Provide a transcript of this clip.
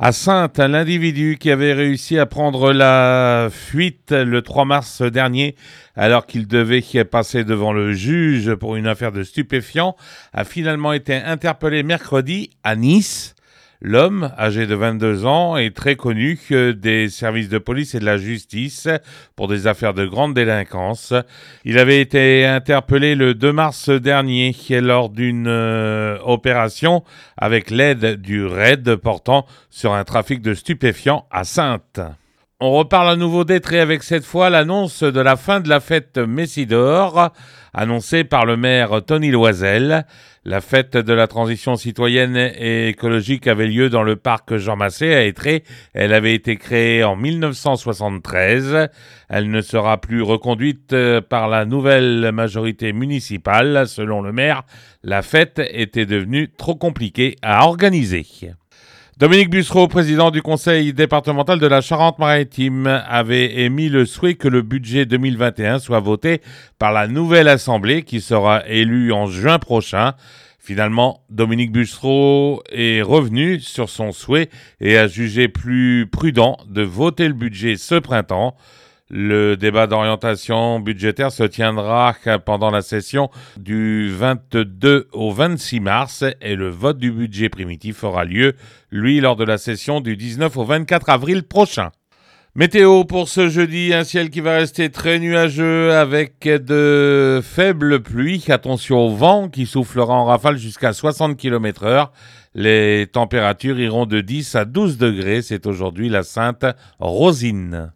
À Saintes, l'individu qui avait réussi à prendre la fuite le 3 mars dernier, alors qu'il devait passer devant le juge pour une affaire de stupéfiants, a finalement été interpellé mercredi à Nice. L'homme, âgé de 22 ans, est très connu des services de police et de la justice pour des affaires de grande délinquance. Il avait été interpellé le 2 mars dernier lors d'une opération avec l'aide du RAID portant sur un trafic de stupéfiants à Saintes. On reparle à nouveau d'Étré avec cette fois l'annonce de la fin de la fête Messidor, annoncée par le maire Tony Loisel. La fête de la transition citoyenne et écologique avait lieu dans le parc Jean Massé à Étré. Elle avait été créée en 1973. Elle ne sera plus reconduite par la nouvelle majorité municipale. Selon le maire, la fête était devenue trop compliquée à organiser. Dominique Bussereau, président du conseil départemental de la Charente-Maritime, avait émis le souhait que le budget 2021 soit voté par la nouvelle assemblée qui sera élue en juin prochain. Finalement, Dominique Bussereau est revenu sur son souhait et a jugé plus prudent de voter le budget ce printemps. Le débat d'orientation budgétaire se tiendra pendant la session du 22 au 26 mars et le vote du budget primitif aura lieu, lui, lors de la session du 19 au 24 avril prochain. Météo pour ce jeudi, un ciel qui va rester très nuageux avec de faibles pluies. Attention au vent qui soufflera en rafale jusqu'à 60 km/h. Les températures iront de 10 à 12 degrés. C'est aujourd'hui la Sainte Rosine.